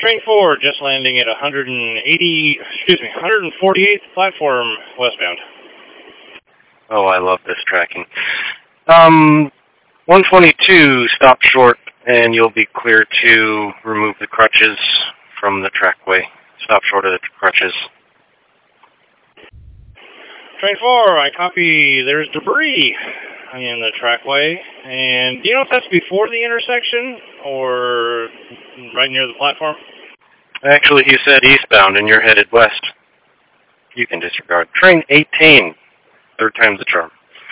Train 4, just landing at 148th platform westbound. Oh, I love this tracking. 122, stop short, and you'll be clear to remove the crutches from the trackway. Stop short of the crutches. Train 4, I copy. There's debris in the trackway. And do you know if that's before the intersection or right near the platform? Actually, he said eastbound, and you're headed west. You can disregard. Train 18, third time's the charm.